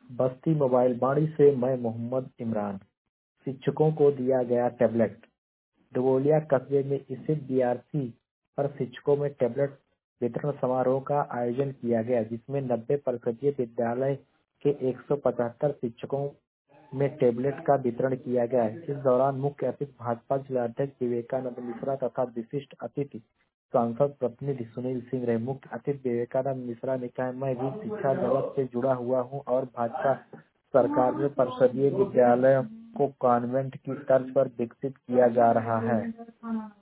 बस्ती mobile बाड़ी से मैं मोहम्मद इमरान। शिक्षकों को दिया गया टैबलेट। डबोलिया कस्बे में स्थित बीआरसी पर शिक्षकों में टैबलेट वितरण समारोह का आयोजन किया गया, जिसमें 90% विद्यालय के 175 शिक्षकों में टैबलेट का वितरण किया गया। इस दौरान मुख्य अतिथि भाजपा जिलाध्यक्ष विवेकानंद मिश्रा तथा विशिष्ट अतिथि सांसद प्रतिनिधि सुनील सिंह रहे। मुख्य अतिथि विवेकानंद मिश्रा ने कहा, मैं भी शिक्षा जगत से जुड़ा हुआ हूँ और भाजपा सरकार में परिषदीय विद्यालयों को कॉन्वेंट की तर्ज पर विकसित किया जा रहा है।